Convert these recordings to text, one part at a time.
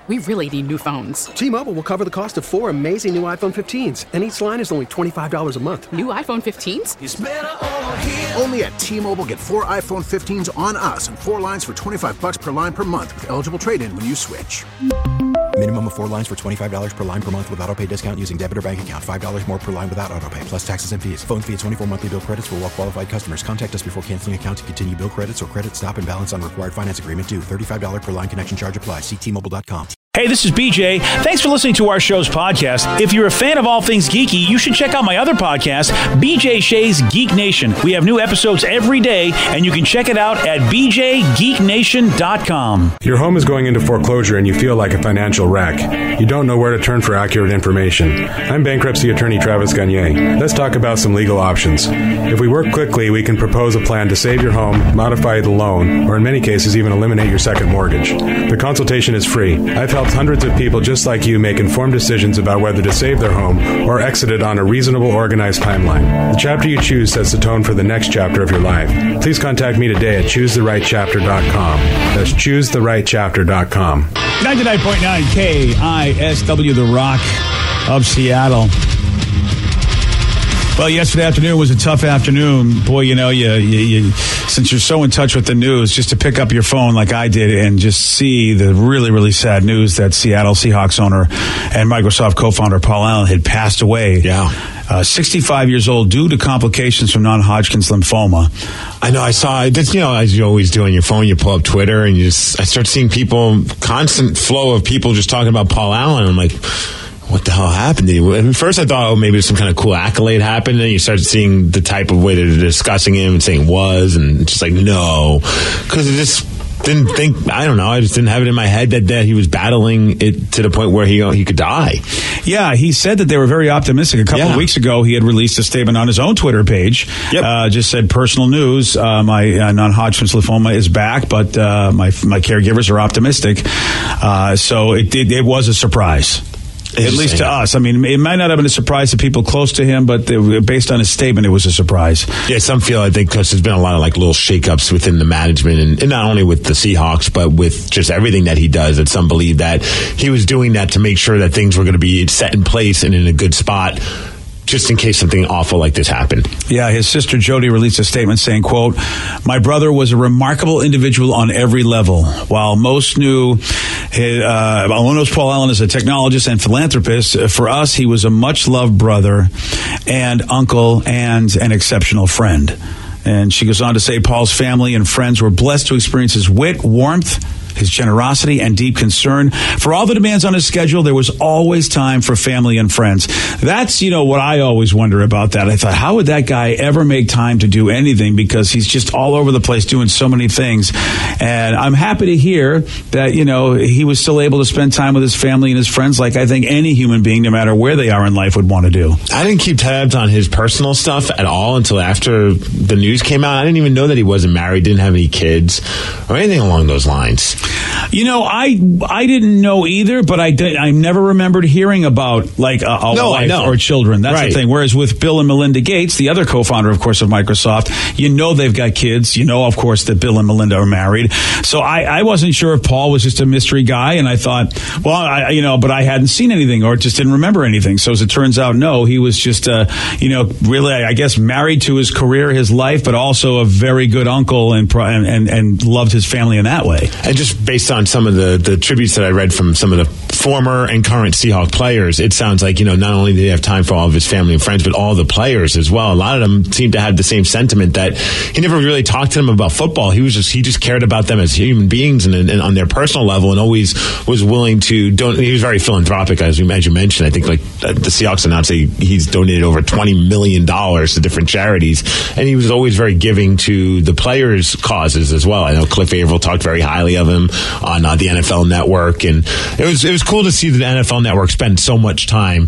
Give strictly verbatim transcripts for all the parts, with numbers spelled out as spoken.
we really need new phones. T-Mobile will cover the cost of four amazing new iPhone fifteens, and each line is only twenty-five dollars a month. New iPhone fifteens? It's better over here. Only at T-Mobile, get four iPhone fifteens on us and four lines for twenty-five dollars per line per month with eligible trade-in when you switch. Minimum of four lines for twenty-five dollars per line per month with autopay discount using debit or bank account. five dollars more per line without autopay, plus taxes and fees. Phone fee at twenty-four monthly bill credits for well-qualified customers. Contact us before canceling account to continue bill credits or credit stop and balance on required finance agreement due. thirty-five dollars per line connection charge applies. See T Mobile dot com. Hey, this is B J. Thanks for listening to our show's podcast. If you're a fan of all things geeky, you should check out my other podcast, B J Shea's Geek Nation. We have new episodes every day, and you can check it out at b j geek nation dot com. Your home is going into foreclosure and you feel like a financial wreck. You don't know where to turn for accurate information. I'm bankruptcy attorney Travis Gagne. Let's talk about some legal options. If we work quickly, we can propose a plan to save your home, modify the loan, or in many cases, even eliminate your second mortgage. The consultation is free. I've helped hundreds of people just like you make informed decisions about whether to save their home or exit it on a reasonable, organized timeline. The chapter you choose sets the tone for the next chapter of your life. Please contact me today at choose the right chapter dot com. That's choose the right chapter dot com. ninety-nine point nine K I S W, The Rock of Seattle. Well, yesterday afternoon was a tough afternoon. Boy, you know, you, you, you since you're so in touch with the news, just to pick up your phone like I did and just see the really, really sad news that Seattle Seahawks owner and Microsoft co-founder Paul Allen had passed away. Yeah. Uh, sixty-five years old due to complications from non-Hodgkin's lymphoma. I know. I saw it. You know, as you always do on your phone, you pull up Twitter and you just, I start seeing people, constant flow of people just talking about Paul Allen. I'm like, what the hell happened to you? And first I thought, oh, maybe some kind of cool accolade happened. And then you start seeing the type of way they're discussing him and saying was, and it's just like, no. Because it just didn't think, I don't know, I just didn't have it in my head that, that he was battling it to the point where he he could die. Yeah, he said that they were very optimistic. A couple yeah. of weeks ago, he had released a statement on his own Twitter page. Yep. Uh, just said, personal news, uh, my uh, non-Hodgkin's lymphoma is back, but uh, my my caregivers are optimistic. Uh, so it, it, it was a surprise. At least to us. I mean, it might not have been a surprise to people close to him, but they, based on his statement, it was a surprise. Yeah, some feel, I think, because there's been a lot of like little shakeups within the management, and, and not only with the Seahawks, but with just everything that he does, that some believe that he was doing that to make sure that things were going to be set in place and in a good spot, just in case something awful like this happened. Yeah, his sister Jody released a statement saying, quote, my brother was a remarkable individual on every level. While most knew, uh, while knows Paul Allen as a technologist and philanthropist, for us, he was a much-loved brother and uncle and an exceptional friend. And she goes on to say Paul's family and friends were blessed to experience his wit, warmth, his generosity, and deep concern. For all the demands on his schedule, there was always time for family and friends. That's, you know, what I always wonder about that. I thought, how would that guy ever make time to do anything? Because he's just all over the place doing so many things. And I'm happy to hear that, you know, he was still able to spend time with his family and his friends like I think any human being, no matter where they are in life, would want to do. I didn't keep tabs on his personal stuff at all until after the news came out. I didn't even know that he wasn't married, didn't have any kids, or anything along those lines. You know, I I didn't know either, but I did, I never remembered hearing about like a, a no, wife or children. That's right. the thing. Whereas with Bill and Melinda Gates, the other co-founder, of course, of Microsoft, you know they've got kids. You know, of course, that Bill and Melinda are married. So I, I wasn't sure if Paul was just a mystery guy, and I thought, well, I, you know, but I hadn't seen anything or just didn't remember anything. So as it turns out, no, he was just, uh, you know, really, I guess, married to his career, his life, but also a very good uncle and and and loved his family in that way. And just based on some of the, the tributes that I read from some of the former and current Seahawk players, it sounds like, you know, not only did he have time for all of his family and friends, but all the players as well. A lot of them seem to have the same sentiment that he never really talked to them about football. He was just, he just cared about them as human beings and, and on their personal level, and always was willing to don't. He was very philanthropic, as you, as you mentioned. I think like the Seahawks announced he, he's donated over twenty million dollars to different charities, and he was always very giving to the players' causes as well. I know Cliff Averill talked very highly of him on uh, the N F L Network, and it was it was cool to see the N F L Network spend so much time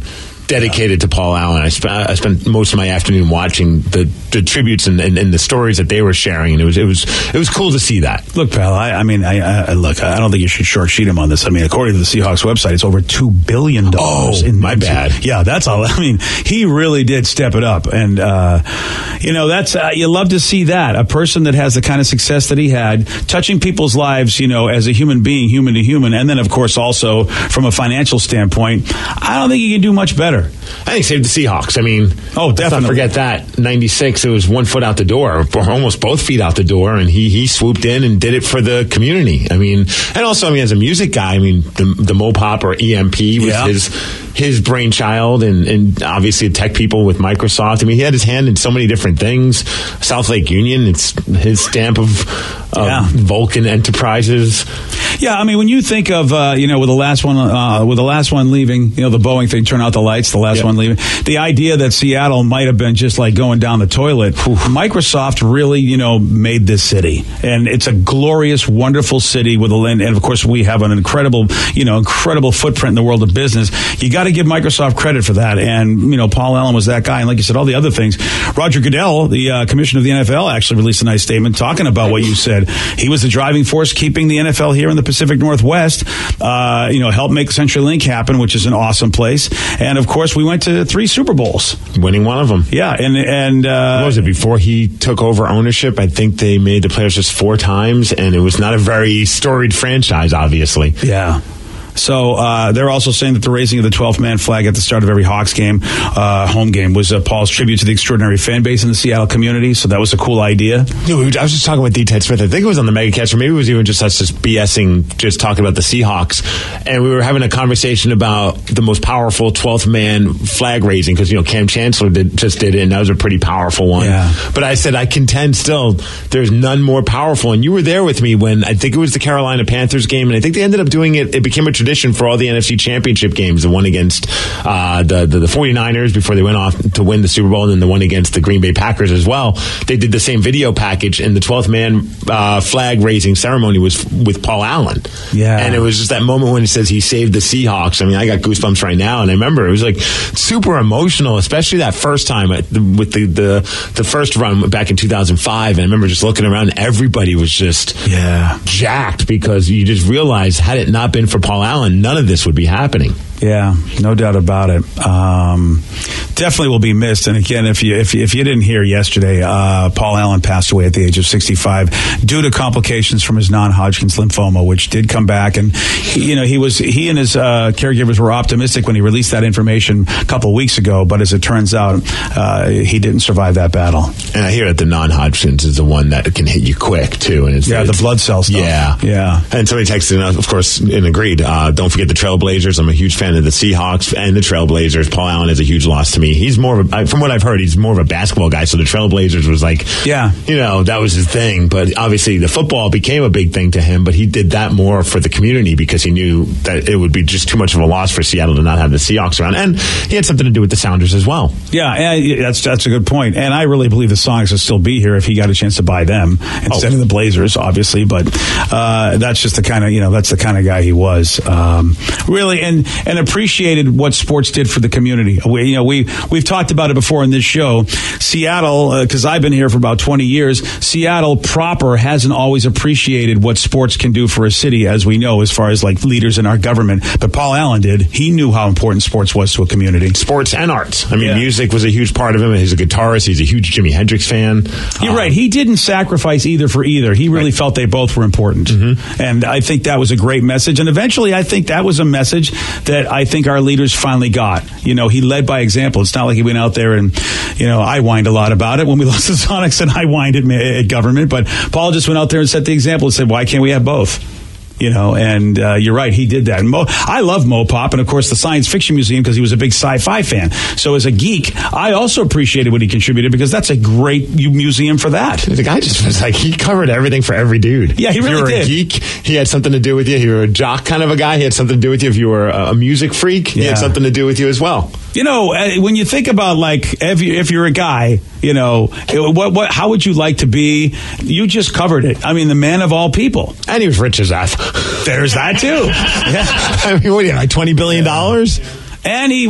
dedicated to Paul Allen. I spent I spent most of my afternoon watching the, the tributes and, and, and the stories that they were sharing, and it was it was it was cool to see that. Look, pal, I, I mean, I, I look, I don't think you should short sheet him on this. I mean, according to the Seahawks website, it's over two billion dollars. Oh, in my bad. Yeah, that's all. I mean, he really did step it up, and uh, you know, that's uh, you love to see that a person that has the kind of success that he had, touching people's lives, you know, as a human being, human to human, and then of course also from a financial standpoint. I don't think you can do much better. I think saved the Seahawks. I mean, oh, definitely. Let's not forget that ninety-six. It was one foot out the door, or almost both feet out the door, and he he swooped in and did it for the community. I mean, and also, I mean, as a music guy, I mean, the the Mopop or E M P was yeah. his his brainchild, and and obviously tech people with Microsoft. I mean, he had his hand in so many different things. South Lake Union, it's his stamp of, of yeah. Vulcan Enterprises. Yeah, I mean, when you think of, uh, you know, with the last one, uh, with the last one leaving, you know, the Boeing thing, turn out the lights, the last yep. one leaving, the idea that Seattle might have been just like going down the toilet, Microsoft really, you know, made this city. And it's a glorious, wonderful city with a land. And of course, we have an incredible, you know, incredible footprint in the world of business. You got to give Microsoft credit for that. And, you know, Paul Allen was that guy. And like you said, all the other things. Roger Goodell, the uh, commissioner of the N F L, actually released a nice statement talking about what you said. He was the driving force keeping the N F L here in the Pacific Northwest, uh, you know, helped make CenturyLink happen, which is an awesome place. And of course, we went to three Super Bowls, winning one of them. Yeah, and and uh, what was it before he took over ownership? I think they made the playoffs just four times, and it was not a very storied franchise, obviously. Yeah. So uh, they're also saying that the raising of the twelfth man flag at the start of every Hawks game, uh, home game, was uh, Paul's tribute to the extraordinary fan base in the Seattle community. So that was a cool idea. Yeah, we, I was just talking with D. Ted Smith. I think it was on the MegaCast, or maybe it was even just us just BSing, just talking about the Seahawks. And we were having a conversation about the most powerful twelfth man flag raising, because, you know, Cam Chancellor did, just did it, and that was a pretty powerful one. Yeah. But I said, I contend still, there's none more powerful. And you were there with me when I think it was the Carolina Panthers game, and I think they ended up doing it. It became a tradition for all the N F C Championship games, the one against uh, the, the the 49ers before they went off to win the Super Bowl, and then the one against the Green Bay Packers as well. They did the same video package, and the twelfth man uh, flag raising ceremony was with Paul Allen. Yeah. And it was just that moment when he says he saved the Seahawks. I mean, I got goosebumps right now, and I remember it was like super emotional, especially that first time at the, with the, the the first run back in two thousand five. And I remember just looking around, and everybody was just yeah jacked, because you just realized, had it not been for Paul Allen, none of this would be happening. Yeah, no doubt about it. Um, definitely will be missed. And again, if you if you, if you didn't hear yesterday, uh, Paul Allen passed away at the age of sixty-five due to complications from his non-Hodgkin's lymphoma, which did come back. And he, you know, he was he and his uh, caregivers were optimistic when he released that information a couple of weeks ago. But as it turns out, uh, he didn't survive that battle. And I hear that the non-Hodgkin's is the one that can hit you quick too. And it's yeah, it's, the blood cell stuff. Yeah, yeah. And somebody texted us, of course, and agreed. Uh, don't forget the Trailblazers. I'm a huge fan of the Seahawks and the Trailblazers. Paul Allen is a huge loss to me. He's more of a, from what I've heard, he's more of a basketball guy. So the Trailblazers was like, yeah, you know, that was his thing. But obviously the football became a big thing to him. But he did that more for the community, because he knew that it would be just too much of a loss for Seattle to not have the Seahawks around. And he had something to do with the Sounders as well. Yeah, and that's that's a good point. And I really believe the Sonics would still be here if he got a chance to buy them instead oh. of the Blazers, obviously. But uh, that's just the kind of, you know, that's the kind of guy he was. Um, really, and and appreciated what sports did for the community. We, you know, we we've talked about it before in this show. Seattle, because uh, I've been here for about twenty years. Seattle proper hasn't always appreciated what sports can do for a city, as we know, as far as like leaders in our government. But Paul Allen did. He knew how important sports was to a community. Sports and arts. I mean, yeah. music was a huge part of him. He's a guitarist. He's a huge Jimi Hendrix fan. You're um, right. He didn't sacrifice either for either. He really right. felt they both were important. Mm-hmm. And I think that was a great message. And eventually, I think that was a message that I think our leaders finally got. You know, he led by example. It's not like he went out there and, you know, I whined a lot about it when we lost the Sonics, and I whined at, at government. But Paul just went out there and set the example and said, why can't we have both? You know, and uh, you're right, he did that. Mo- I love Mopop, and of course the Science Fiction Museum, because he was a big sci-fi fan. So as a geek, I also appreciated what he contributed, because that's a great museum for that. The guy just was like, he covered everything for every dude. Yeah, he really did. If you were did. a geek, he had something to do with you. If you were a jock kind of a guy, he had something to do with you. If you were a music freak, he yeah. had something to do with you as well. You know, when you think about, like, if, you, if you're a guy, you know, what, what, how would you like to be? You just covered it. I mean, the man of all people. And he was rich as F. There's that, too. Yeah. I mean, what do you have, like twenty billion dollars? And he...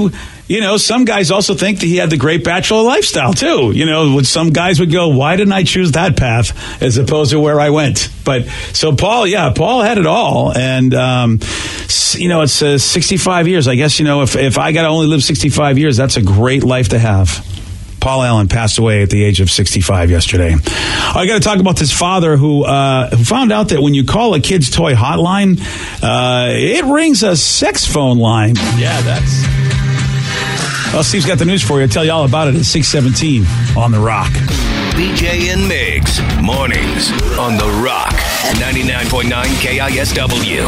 you know, some guys also think that he had the great bachelor lifestyle, too. You know, some guys would go, why didn't I choose that path as opposed to where I went? But so Paul, yeah, Paul had it all. And, um, you know, it's uh, sixty-five years. I guess, you know, if, if I got to only live sixty-five years, that's a great life to have. Paul Allen passed away at the age of sixty-five yesterday. I got to talk about this father who uh, who found out that when you call a kid's toy hotline, uh, it rings a sex phone line. Yeah, that's... Well, Steve's got the news for you. I'll tell you all about it at six seventeen on The Rock. B J and Migs, mornings on The Rock, ninety-nine point nine K I S W.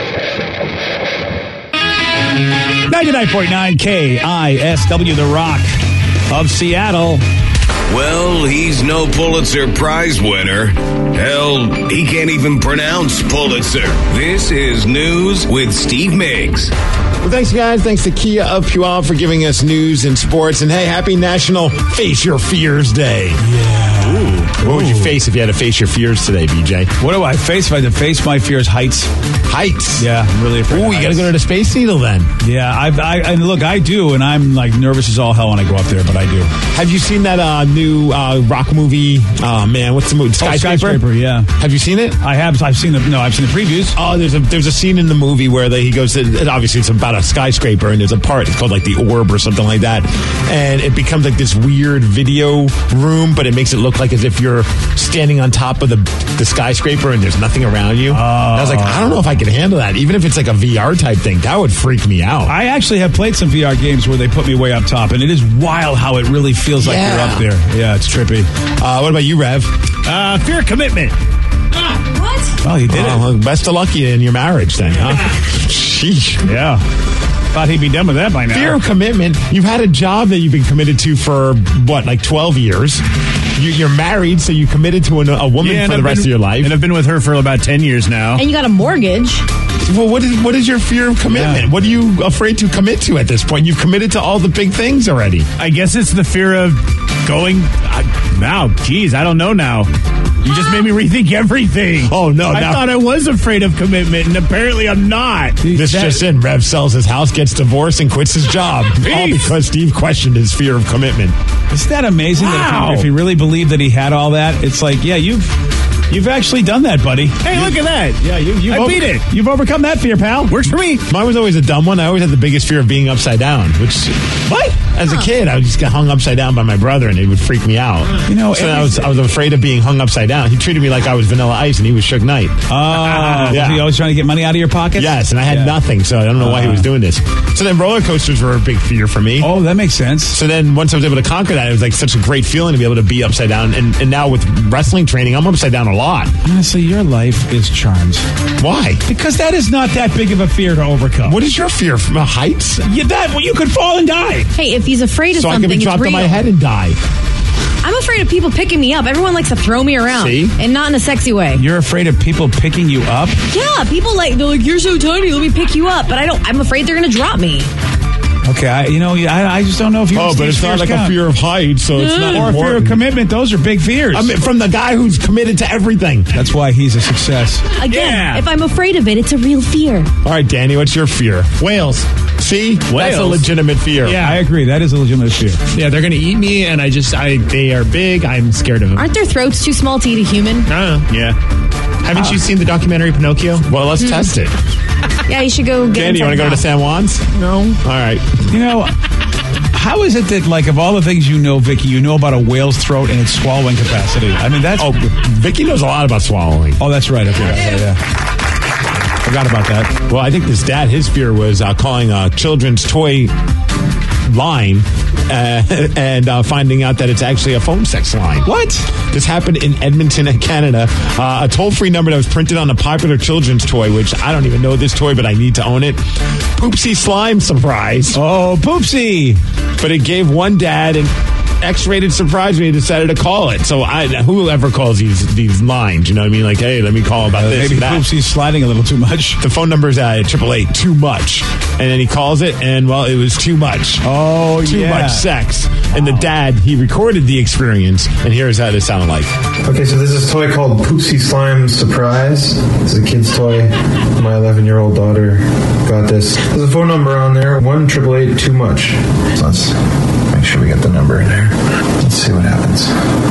ninety-nine point nine K I S W, The Rock of Seattle. Well, he's no Pulitzer Prize winner. Hell, he can't even pronounce Pulitzer. This is News with Steve Miggs. Well, thanks, guys. Thanks to Kia of Puyallup for giving us news and sports. And, hey, happy National Face Your Fears Day. Yeah. Ooh. What would you face if you had to face your fears today, B J? What do I face if I had to face my fears? Heights. Heights? Yeah, I'm really afraid Ooh, of you got to go to the Space Needle then. Yeah, I, I, and look, I do, and I'm like nervous as all hell when I go up there, but I do. Have you seen that uh, new uh, rock movie? Oh, man, what's the movie? Skyscraper? Oh, Skyscraper, yeah. Have you seen it? I have. I've seen the, no, I've seen the previews. Oh, there's a there's a scene in the movie where they, he goes to, and obviously it's about a skyscraper, and there's a part, it's called like the Orb or something like that, and it becomes like this weird video room, but it makes it look like as if you're standing on top of the the skyscraper and there's nothing around you. Oh. And I was like, I don't know if I can handle that, even if it's like a V R type thing. That would freak me out. I actually have played some V R games where they put me way up top, and it is wild how it really feels like Yeah. you're up there. Yeah, it's trippy. Uh, what about you, Rev? Uh, fear of commitment. What? Well, you did Oh, it. well, best of luck in your marriage then, huh? Sheesh. Yeah. Thought he'd be done with that by now. Fear of commitment. You've had a job that you've been committed to for, what, like twelve years? You, you're married, so you committed to an, a woman Yeah, and for the I've rest been- of your life. And I've been with her for about ten years now. And you got a mortgage. Well, what is what is your fear of commitment? Yeah. What are you afraid to commit to at this point? You've committed to all the big things already. I guess it's the fear of going. Uh, now, geez, I don't know now. You just made me rethink everything. Oh, no. I now, thought I was afraid of commitment, and apparently I'm not. this that- just in. Rev sells his house, gets divorced, and quits his job. All because Steve questioned his fear of commitment. Isn't that amazing? Wow. That if, he, if he really believed that he had all that, it's like, yeah, you've you've actually done that, buddy. Hey, look at that. Yeah, you, you've I over- beat it. You've overcome that fear, pal. Works for me. Mine was always a dumb one. I always had the biggest fear of being upside down, which, what? As a kid, I would just get hung upside down by my brother, and it would freak me out. You know, so I was I was afraid of being hung upside down. He treated me like I was Vanilla Ice, and he was Suge Knight. Oh, Yeah. was he always trying to get money out of your pocket? Yes, and I had Yeah. nothing, so I don't know why he was doing this. So then roller coasters were a big fear for me. Oh, that makes sense. So then once I was able to conquer that, it was like such a great feeling to be able to be upside down. And, and now with wrestling training, I'm upside down a lot. Honestly, your life is charmed. Why? Because that is not that big of a fear to overcome. What is your fear? From uh, heights? You, that, well, you could fall and die. Hey, if he's afraid of So I something, can be it's dropped real. on my head and die. I'm afraid of people picking me up. Everyone likes to throw me around. See? And not in a sexy way. You're afraid of people picking you up? Yeah, people like, they're like, you're so tiny, let me pick you up. But I don't, I'm afraid they're going to drop me. Okay, I, you know, I, I just don't know if you. Oh, but it's not like a fear of heights, so it's not or a fear of important. commitment. Those are big fears. I mean, from the guy who's committed to everything. That's why he's a success. Again, Yeah. if I'm afraid of it, it's a real fear. All right, Danny, what's your fear? Whales. See? That's a Whales. legitimate fear. Yeah. I agree. That is a legitimate fear. Yeah, they're going to eat me, and I just, I they are big. I'm scared of them. Aren't their throats too small to eat a human? Uh, yeah. Haven't you seen the documentary Pinocchio? Well, let's test it. Yeah, you should go get Danny, you want to go to the San Juans? No. All right. You know, how is it that, like, of all the things you know, Vicky, you know about a whale's throat and its swallowing capacity? I mean, that's. Oh, Vicky knows a lot about swallowing. Oh, that's right. Okay, yeah, yeah. Forgot about that. Well, I think this dad, his fear was uh, calling a children's toy line uh, and uh, finding out that it's actually a phone sex line. What? This happened in Edmonton, Canada. Uh, a toll-free number that was printed on a popular children's toy, which I don't even know this toy, but I need to own it. Poopsie Slime, surprise. Oh, poopsie. But it gave one dad an X-rated surprise when he decided to call it. So I, whoever calls these these lines, you know what I mean? Like, hey, let me call about uh, this. Maybe Poopsie's sliding a little too much. The phone number is at triple eight too much, and then he calls it, and well, it was too much. Oh, too yeah. much sex. And the dad, he recorded the experience, and here's how this sounded like. Okay, so this is a toy called Poopsie Slime Surprise. It's a kid's toy. My eleven-year-old daughter got this. There's a phone number on there, one triple eight too much. So let's make sure we get the number in there. Let's see what happens.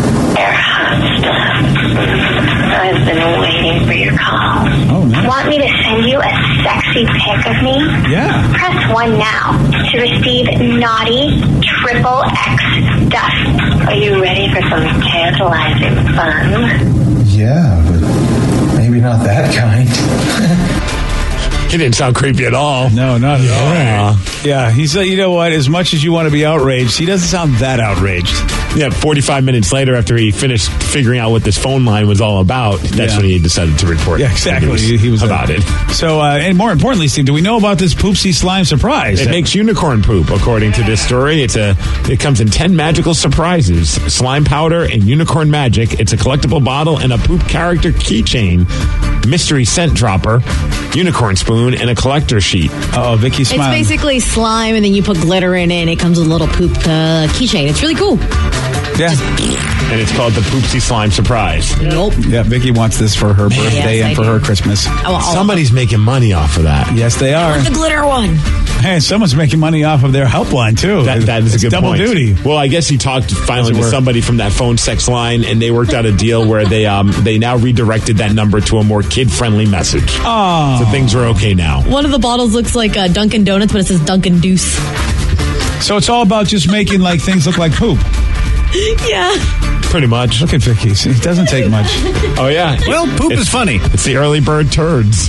I've been waiting for your call. Oh, nice. Want me to send you a sexy pic of me? Yeah. Press one now to receive naughty triple X stuff. Are you ready for some tantalizing fun? Yeah, but maybe not that kind. He didn't sound creepy at all. No, not at all. Yeah. Yeah, he's, uh, you know what, as much as you want to be outraged, he doesn't sound that outraged. Yeah, forty-five minutes later, after he finished figuring out what this phone line was all about, that's Yeah. when he decided to report. Yeah, exactly. news He, he was about uh, it. So, uh, and more importantly, Steve, do we know about this Poopsie Slime surprise? It makes unicorn poop, according to this story. It's a. It comes in ten magical surprises: slime powder and unicorn magic. It's a collectible bottle and a poop character keychain, mystery scent dropper, unicorn spoon, and a collector sheet. Oh, Vicky's It's smiling. basically slime, and then you put glitter in it, and it comes with a little poop uh, keychain. It's really cool. Yeah. And it's called the Poopsie Slime Surprise. Nope. Yeah, Vicky wants this for her birthday Yes, and I for do. her Christmas. I want all Somebody's making money off of that. Yes, they are. the glitter one. Hey, someone's making money off of their helpline, too. That, that is It's a good double point. duty. Well, I guess he talked finally Does it with work? somebody from that phone sex line, and they worked out a deal where they um they now redirected that number to a more kid-friendly message. Oh. So things are okay now. One of the bottles looks like uh, Dunkin' Donuts, but it says Dunkin' Deuce. So it's all about just making like things look like poop. Yeah. Pretty much. Look at Vicky's. It doesn't take much. Oh, yeah. Well, poop It's- is funny. It's the early bird turds.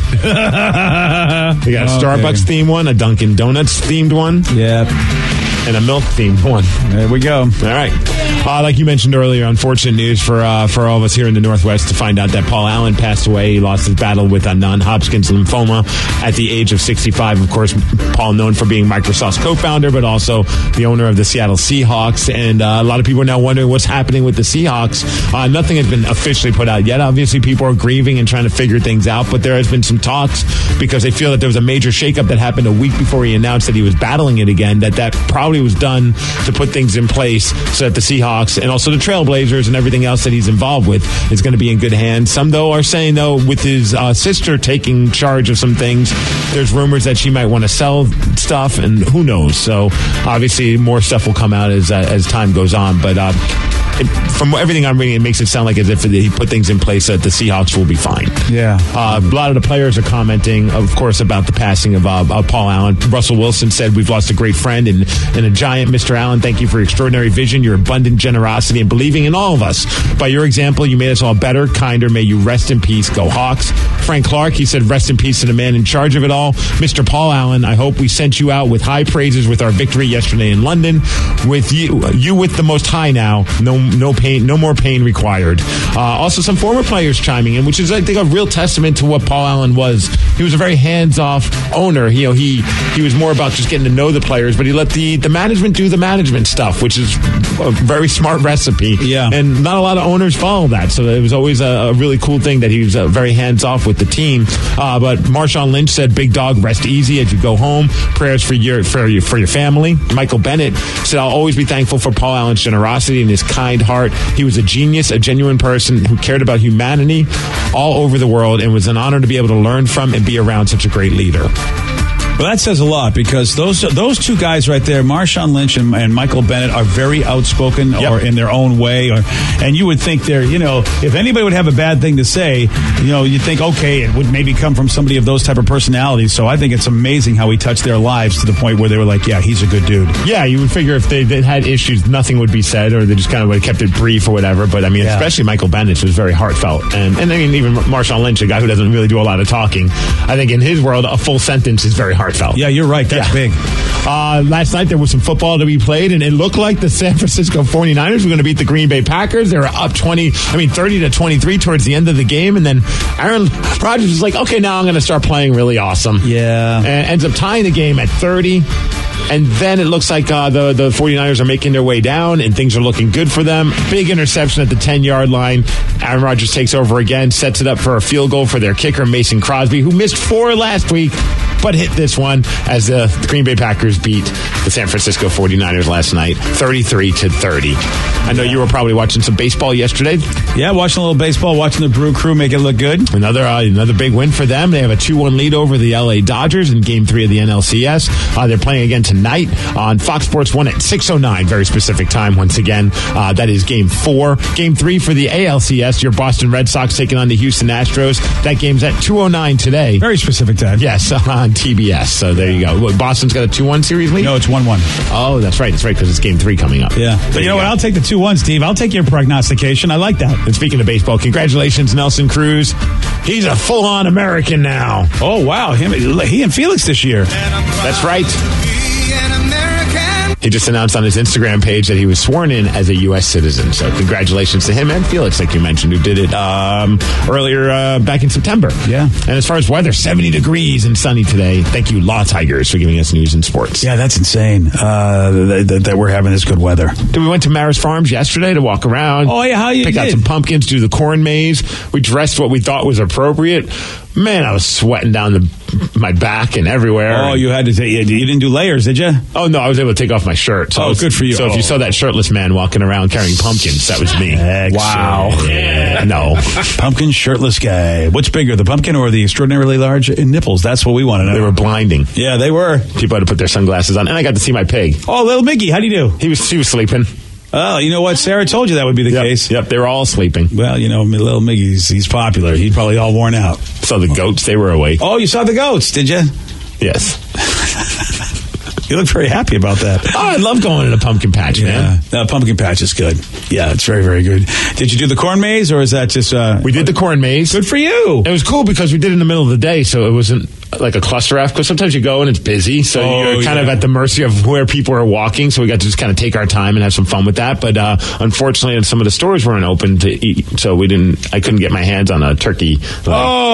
We got a Okay. Starbucks themed one, a Dunkin' Donuts themed one, Yeah. and a milk themed one. There we go. All right. Uh, like you mentioned earlier, unfortunate news for uh, for all of us here in the Northwest to find out that Paul Allen passed away. He lost his battle with a non-Hodgkin's lymphoma at the age of sixty-five. Of course, Paul known for being Microsoft's co-founder, but also the owner of the Seattle Seahawks. And uh, a lot of people are now wondering what's happening with the Seahawks. Uh, nothing has been officially put out yet. Obviously, people are grieving and trying to figure things out, but there has been some talks because they feel that there was a major shakeup that happened a week before he announced that he was battling it again, that that probably was done to put things in place so that the Seahawks and also the Trailblazers and everything else that he's involved with is going to be in good hands. Some, though, are saying, though, with his uh, sister taking charge of some things, there's rumors that she might want to sell stuff, and who knows. So, obviously, more stuff will come out as uh, as time goes on. But uh, it, from everything I'm reading, it makes it sound like as if he put things in place so that the Seahawks will be fine. Yeah. Uh, a lot of the players are commenting, of course, about the passing of, uh, of Paul Allen. Russell Wilson said, "We've lost a great friend and, and a giant. Mister Allen, thank you for your extraordinary vision, your abundant generosity, and believing in all of us. By your example, you made us all better, kinder. May you rest in peace. Go Hawks." Frank Clark, he said, "Rest in peace to the man in charge of it all. Mister Paul Allen, I hope we sent you out with high praises with our victory yesterday in London. With you, you with the Most High now. No, no pain, no more pain required." Uh, also, some former players chiming in, which is, I think, a real testament to what Paul Allen was. He was a very hands-off owner. You know, he he was more about just getting to know the players, but he let the the management do the management stuff, which is a very smart recipe. Yeah, and not a lot of owners follow that. So it was always a, a really cool thing that he was uh, very hands-off with the team. Uh, but Marshawn Lynch said, "Big dog, rest easy as you go home. Prayers for your for your for your family." Michael Bennett said, "I'll always be thankful for Paul Allen's generosity and his kind heart. He was a genius, a genuine person who cared about humanity all over the world, and was an honor to be able to learn from and be around such a great leader." Well, that says a lot because those those two guys right there, Marshawn Lynch and, and Michael Bennett, are very outspoken yep. or in their own way. Or, and you would think they're, you know, if anybody would have a bad thing to say, you know, you'd think, okay, it would maybe come from somebody of those type of personalities. So I think it's amazing how he touched their lives to the point where they were like, yeah, he's a good dude. Yeah, you would figure if they, they had issues, nothing would be said, or they just kind of would have kept it brief or whatever. But I mean, yeah. especially Michael Bennett was very heartfelt. And, and I mean, even Marshawn Lynch, a guy who doesn't really do a lot of talking, I think in his world, a full sentence is very heartfelt. Yeah, you're right. That's yeah. big. Uh, last night there was some football to be played, and it looked like the San Francisco forty-niners were going to beat the Green Bay Packers. They were up twenty, I mean thirty to twenty-three towards the end of the game, and then Aaron Rodgers was like, "Okay, now I'm going to start playing really awesome." Yeah, and ends up tying the game at thirty. And then it looks like uh, the, the 49ers are making their way down, and things are looking good for them. Big interception at the ten-yard line. Aaron Rodgers takes over again, sets it up for a field goal for their kicker, Mason Crosby, who missed four last week, but hit this one as the, the Green Bay Packers beat the San Francisco 49ers last night, thirty-three to thirty. I know you were probably watching some baseball yesterday. Yeah, watching a little baseball, watching the Brew Crew make it look good. Another uh, another big win for them. They have a two one lead over the L A Dodgers in Game three of the N L C S. Uh, they're playing again tonight on Fox Sports one at six oh nine, very specific time once again. Uh, that is Game four. Game three for the A L C S, your Boston Red Sox taking on the Houston Astros. That game's at two oh nine today. Very specific time. Yes, on T B S. So there you go. What, Boston's got a two one series lead? No, it's one one. Oh, that's right. That's right, because it's Game three coming up. Yeah. But you know what? I'll take the two one, Steve. I'll take your prognostication. I like that. And speaking of baseball, congratulations, Nelson Cruz. He's a full-on American now. Oh, wow. Him, he and Felix this year. That's right. He just announced on his Instagram page that he was sworn in as a U S citizen. So congratulations to him and Felix, like you mentioned, who did it um, earlier uh, back in September. Yeah. And as far as weather, seventy degrees and sunny today. Thank you, Law Tigers, for giving us news and sports. Yeah, that's insane uh, that, that we're having this good weather. Dude, we went to Maris Farms yesterday to walk around. Oh, yeah, how you Pick did? out some pumpkins, do the corn maze. We dressed what we thought was appropriate. Man, I was sweating down the, my back and everywhere. Oh, you had to take, you didn't do layers, did you? Oh, no, I was able to take off my shirt. So oh, was, good for you. So oh. if you saw that shirtless man walking around carrying pumpkins, that was me. Excellent. Wow. Yeah. No. Pumpkin shirtless guy. What's bigger, the pumpkin or the extraordinarily large nipples? That's what we want to know. They were blinding. Yeah, they were. People had to put their sunglasses on. And I got to see my pig. Oh, little Mickey, how do you do? He was, he was sleeping. Oh, you know what? Sarah told you that would be the yep, case. Yep, they were all sleeping. Well, you know, little Miggy's, he's popular. He's probably all worn out. Saw the goats. They were awake. Oh, you saw the goats, did you? Yes. You look very happy about that. Oh, I love going in a pumpkin patch, yeah. man. No, pumpkin patch is good. Yeah, it's very, very good. Did you do the corn maze, or is that just... Uh, we did the corn maze. Good for you. It was cool because we did it in the middle of the day, so it wasn't like a cluster F, because sometimes you go and it's busy, so oh, you're kind yeah. of at the mercy of where people are walking, so we got to just kind of take our time and have some fun with that. But uh, unfortunately, some of the stores weren't open to eat, so we didn't. I couldn't get my hands on a turkey. Like,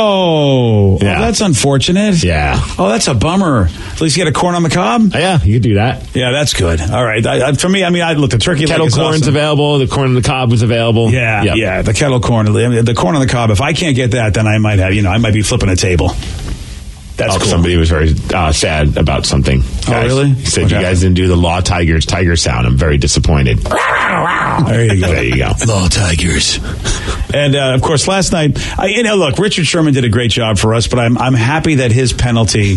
oh, yeah. oh, that's unfortunate. Yeah. Oh, that's a bummer. At least you get a corn on the cob? Oh, yeah, you could do that. Yeah, that's good. All right. I, I, for me, I mean, I look, the turkey kettle leg is corn's awesome. available. The corn on the cob was available. Yeah, yep. yeah. The kettle corn, the corn on the cob. If I can't get that, then I might have, you know, I might be flipping a table. That's oh, cool. Somebody was very uh, sad about something. Guys. Oh, really? He said what you happened? guys didn't do the Law Tigers tiger sound. I'm very disappointed. There you go. There you go. Law Tigers. And, uh, of course, last night, I, you know, look, Richard Sherman did a great job for us, but I'm I'm happy that his penalty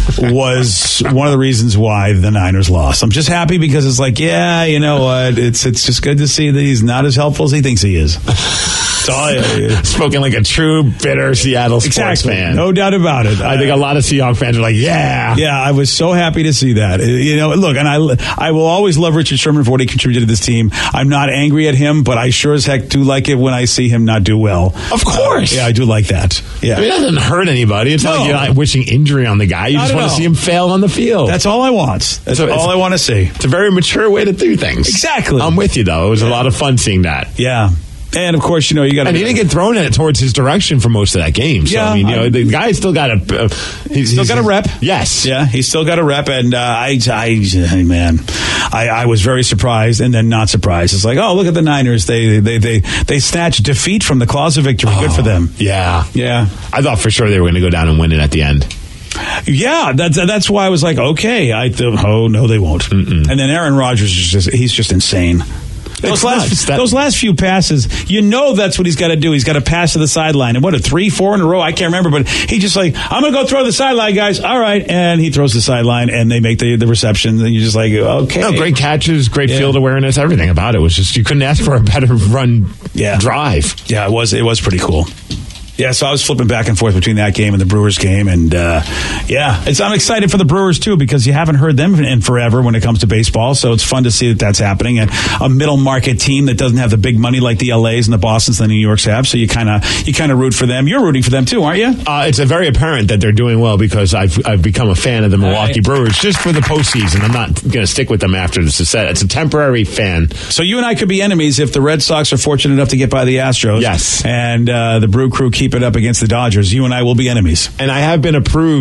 was one of the reasons why the Niners lost. I'm just happy because it's like, yeah, you know what? It's, it's just good to see that he's not as helpful as he thinks he is. So, uh, spoken like a true bitter Seattle sports exactly. fan. No doubt about it. I think a lot of Seahawks fans are like, yeah. Yeah, I was so happy to see that. You know, look, and I, I will always love Richard Sherman for what he contributed to this team. I'm not angry at him, but I sure as heck do like it when I see him not do well. Of course. Uh, yeah, I do like that. Yeah. I mean, it doesn't hurt anybody. It's no. not like you're not wishing injury on the guy. You not just want to see him fail on the field. That's all I want. That's so all I want to see. It's a very mature way to do things. Exactly. I'm with you, though. It was yeah. a lot of fun seeing that. Yeah. And of course, you know, you got. And he didn't get thrown at it towards his direction for most of that game. So yeah, I mean, you know, I, the guy still got a. Uh, he's still got a rep. Yes. Yeah, he's still got a rep, and uh, I, I, man, I, I was very surprised, and then not surprised. It's like, oh, look at the Niners. They, they, they, they snatched defeat from the claws of victory. Oh, good for them. Yeah, yeah. I thought for sure they were going to go down and win it at the end. Yeah, that's that's why I was like, okay. I th- oh no, they won't. Mm-mm. And then Aaron Rodgers is just—he's just insane. Those last, those last few passes, you know that's what he's got to do. He's got to pass to the sideline. And what, a three, four in a row? I can't remember, but he just like, I'm going to go throw the sideline, guys. All right. And he throws the sideline, and they make the, the reception. And you're just like, okay. No, great catches, great yeah. field awareness, everything about it was just, you couldn't ask for a better run yeah. drive. Yeah, it was, it was pretty cool. Yeah, so I was flipping back and forth between that game and the Brewers game, and uh, yeah, it's, I'm excited for the Brewers too because you haven't heard them in forever when it comes to baseball. So it's fun to see that that's happening, and a middle market team that doesn't have the big money like the L A's and the Boston's and the New Yorks have. So you kind of you kind of root for them. You're rooting for them too, aren't you? Uh, it's a very apparent that they're doing well because I've I've become a fan of the Milwaukee right. Brewers just for the postseason. I'm not going to stick with them after this is set. It's a temporary fan. So you and I could be enemies if the Red Sox are fortunate enough to get by the Astros. Yes, and uh, the Brew Crew keep it up against the Dodgers. You and I will be enemies. And I have been approved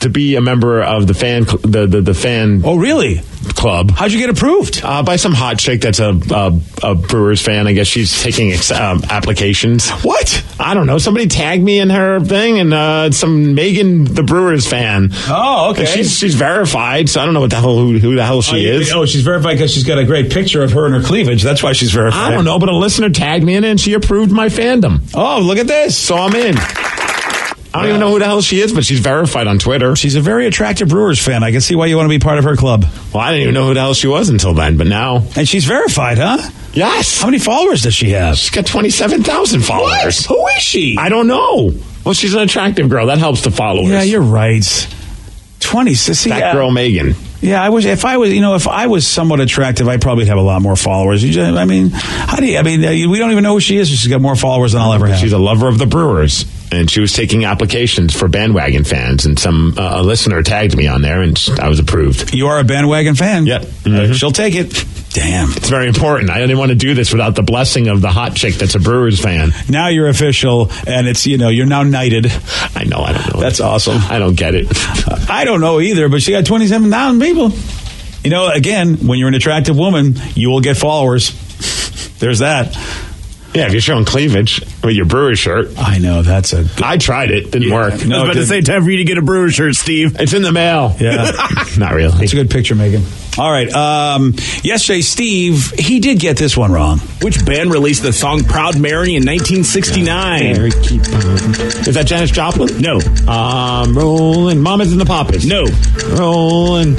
to be a member of the fan, cl- the, the the fan. Oh, really? Club. How'd you get approved? Uh, by some hot chick that's a, a, a Brewers fan. I guess she's taking ex- um, applications. What? I don't know. Somebody tagged me in her thing, and uh, some Megan, the Brewers fan. Oh, okay. And she's she's verified, so I don't know what the hell who, who the hell she oh, is. Oh, she's verified because she's got a great picture of her and her cleavage. That's why she's verified. I don't know, but a listener tagged me in it, and she approved my fandom. Oh, look at this. So I'm in. I don't even know who the hell she is, but she's verified on Twitter. She's a very attractive Brewers fan. I can see why you want to be part of her club. Well, I didn't even know who the hell she was until then, but now. And she's verified, huh? Yes. How many followers does she have? She's got twenty-seven thousand followers. What? Who is she? I don't know. Well, she's an attractive girl. That helps the followers. Yeah, you're right. twenty. See, that yeah. girl, Megan. Yeah, I wish if I was, you know, if I was somewhat attractive, I'd probably have a lot more followers. You just, I mean, how do you, I mean, we don't even know who she is. She's got more followers than I'll ever have. She's a lover of the Brewers, and she was taking applications for bandwagon fans, and some uh, a listener tagged me on there, and I was approved. You are a bandwagon fan? Yep. Mm-hmm. Uh, she'll take it. Damn. It's very important. I didn't want to do this without the blessing of the hot chick that's a Brewers fan. Now you're official, and it's, you know, you're now knighted. I know, I don't know. That's awesome. I don't get it. I don't know either, but she got twenty-seven thousand people. You know, again, when you're an attractive woman, you will get followers. There's that. Yeah, if you're showing cleavage with your Brewers shirt. I know, that's a... Good... I tried it. Didn't yeah, work. No, I was about to say, time for you to get a Brewers shirt, Steve. It's in the mail. Yeah. Not really. It's a good picture, Megan. All right. Um, yesterday, Steve, he did get this one wrong. Which band released the song Proud Mary in nineteen sixty-nine? Mary, keep on. Is that Janis Joplin? No. Um, rolling. Mamas and the Papas? No. Rolling.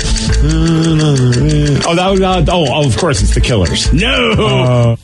Oh, that was, uh, oh, oh, of course, it's the Killers. No. Uh,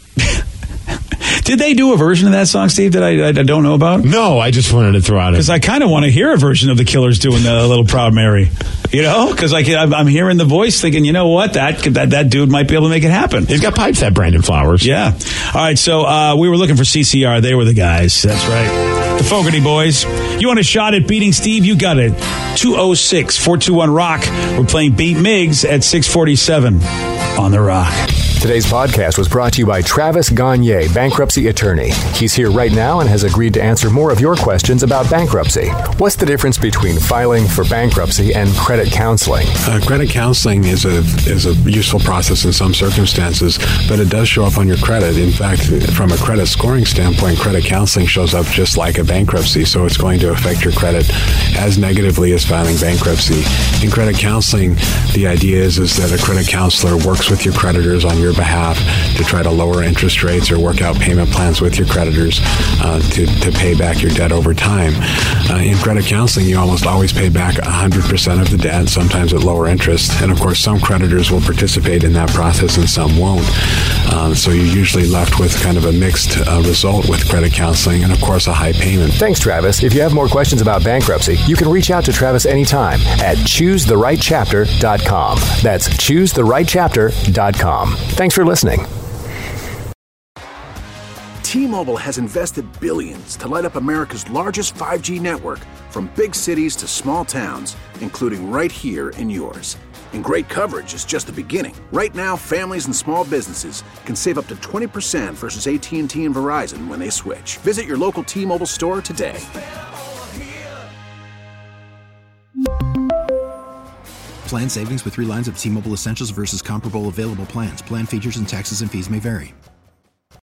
Did they do a version of that song, Steve, that I, I don't know about? No, I just wanted to throw out it. Because I kind of want to hear a version of the Killers doing the little Proud Mary. You know? Because like, I'm hearing the voice thinking, you know what? That, that that dude might be able to make it happen. He's got pipes, that Brandon Flowers. Yeah. All right, so uh, we were looking for C C R. They were the guys. That's right. The Fogarty boys. You want a shot at beating Steve? You got it. two oh six, four two one, ROCK. We're playing Beat Miggs at six forty-seven on The Rock. Today's podcast was brought to you by Travis Gagne, bankruptcy attorney. He's here right now and has agreed to answer more of your questions about bankruptcy. What's the difference between filing for bankruptcy and credit counseling? Uh, credit counseling is a is a useful process in some circumstances, but it does show up on your credit. In fact, from a credit scoring standpoint, credit counseling shows up just like a bankruptcy, so it's going to affect your credit as negatively as filing bankruptcy. In credit counseling, the idea is, is that a credit counselor works with your creditors on your behalf to try to lower interest rates or work out payment plans with your creditors uh, to, to pay back your debt over time. Uh, in credit counseling, you almost always pay back one hundred percent of the debt, sometimes at lower interest. And of course, some creditors will participate in that process and some won't. Um, so you're usually left with kind of a mixed uh, result with credit counseling and, of course, a high payment. Thanks, Travis. If you have more questions about bankruptcy, you can reach out to Travis anytime at choose the right chapter dot com. That's choose the right chapter dot com. Thanks for listening. T-Mobile has invested billions to light up America's largest five G network, from big cities to small towns, including right here in yours. And great coverage is just the beginning. Right now, families and small businesses can save up to twenty percent versus A T and T and Verizon when they switch. Visit your local T-Mobile store today. Plan savings with three lines of T-Mobile Essentials versus comparable available plans. Plan features and taxes and fees may vary.